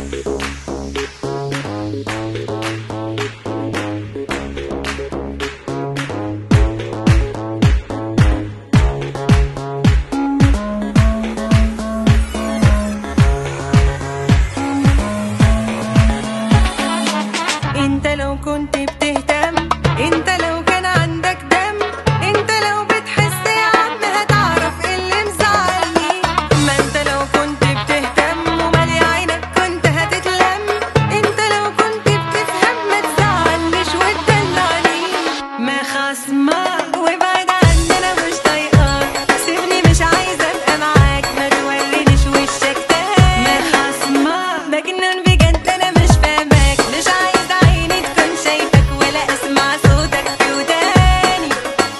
انت لو كنت بتهتم، انت لو كان عندك دم، انت لو بتحس يا عم هتعرف ايه اللي مزعلني. ما انت لو كنت بتهتم ومالي عينك كنت هتتلم، انت لو كنت بتفهم ما تزعلنيش وتدلعني. ما خصمك وابعد عني انا مش طايقاك، سيبني مش عايزه ابقى معاك، ما تورينيش وشك تاني. ما خصمك مجنون بجد انا مش فاهماك، مش عايزه عيني تكون شايفك ولا اسمع صوتك في وداني.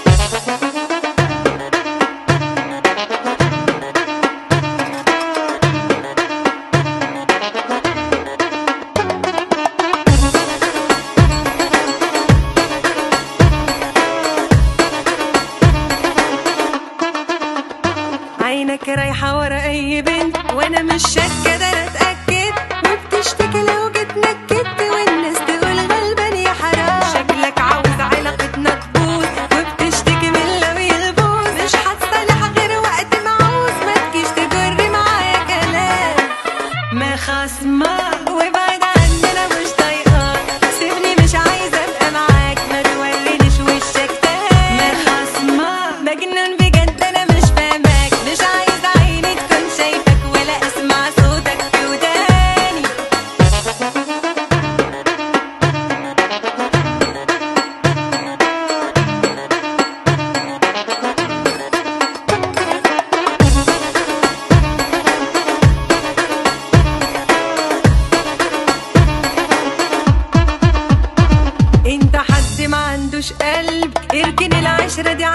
عينك رايحة ورا أي بنت وأنا مش شاكة ده أنا اتأكد، وبتشتكي لو جيت نكدت والناس تقول غلبان يا حرام. شكلك عاوز علاقتنا تبوظ وبتشتكي من لو يبوظ، مش هتصالح غير وقت ما عاوز، ما تجيش تجري معايا كلام. ما خصمك وابعد عني أنا مش طايقاك، سيبني مش عايزة أبقى معاك، ما تورينيش وشك تاني. ما خصمك مجنون بجد أنا مش فاهماك، مش عايزة عيني تكون شايفك ولا اسمع صوتك في وداني. انت حد ما عندوش قلب، اركن العشرة دي